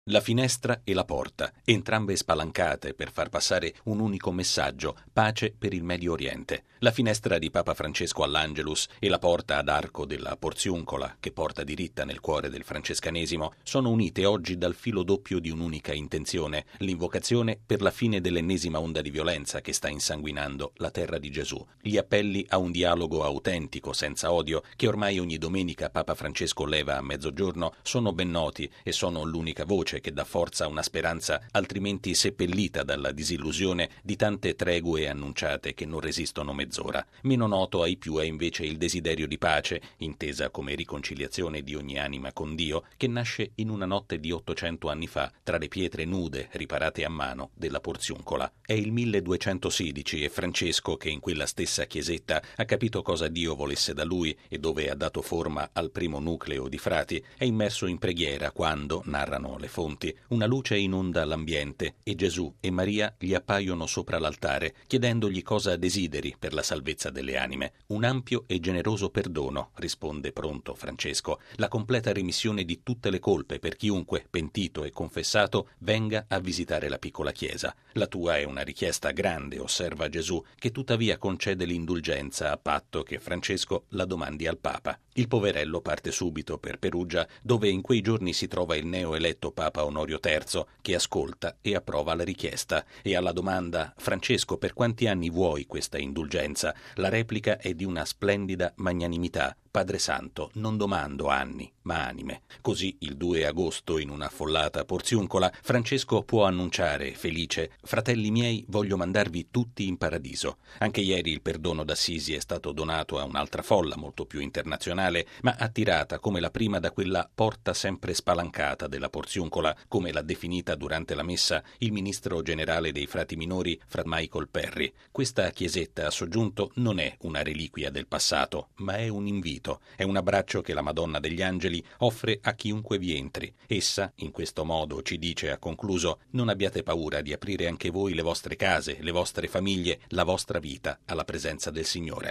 La finestra e la porta, entrambe spalancate per far passare un unico messaggio: pace per il Medio Oriente. La finestra di Papa Francesco all'Angelus e la porta ad arco della Porziuncola, che porta diritta nel cuore del francescanesimo, sono unite oggi dal filo doppio di un'unica intenzione: l'invocazione per la fine dell'ennesima onda di violenza che sta insanguinando la terra di Gesù. Gli appelli a un dialogo autentico, senza odio, che ormai ogni domenica Papa Francesco leva a mezzogiorno, sono ben noti e sono l'unica voce che dà forza a una speranza altrimenti seppellita dalla disillusione di tante tregue annunciate che non resistono mezz'ora. Meno noto ai più è invece il desiderio di pace, intesa come riconciliazione di ogni anima con Dio, che nasce in una notte di 800 anni fa tra le pietre nude riparate a mano della Porziuncola. È il 1216 e Francesco, che in quella stessa chiesetta ha capito cosa Dio volesse da lui e dove ha dato forma al primo nucleo di frati, è immerso in preghiera quando, narrano le fonti, una luce inonda l'ambiente e Gesù e Maria gli appaiono sopra l'altare chiedendogli cosa desideri per la salvezza delle anime. Un ampio e generoso perdono, risponde pronto Francesco, la completa remissione di tutte le colpe per chiunque, pentito e confessato, venga a visitare la piccola chiesa. La tua è una richiesta grande, osserva Gesù, che tuttavia concede l'indulgenza a patto che Francesco la domandi al Papa. Il poverello parte subito per Perugia, dove in quei giorni si trova il neoeletto Papa Onorio III, che ascolta e approva la richiesta, e alla domanda «Francesco, per quanti anni vuoi questa indulgenza?» la replica è di una splendida magnanimità: «Padre Santo, non domando anni, ma anime». Così il 2 agosto, in una affollata Porziuncola, Francesco può annunciare, felice: «Fratelli miei, voglio mandarvi tutti in paradiso». Anche ieri il perdono d'Assisi è stato donato a un'altra folla molto più internazionale, ma attirata come la prima da quella porta sempre spalancata della Porziuncola, come l'ha definita durante la messa il ministro generale dei frati minori, Fra Michael Perry. Questa chiesetta, ha soggiunto, non è una reliquia del passato, ma è un invito, è un abbraccio che la Madonna degli Angeli offre a chiunque vi entri. Essa, in questo modo, ci dice, ha concluso: «Non abbiate paura di aprire anche voi le vostre case, le vostre famiglie, la vostra vita alla presenza del Signore».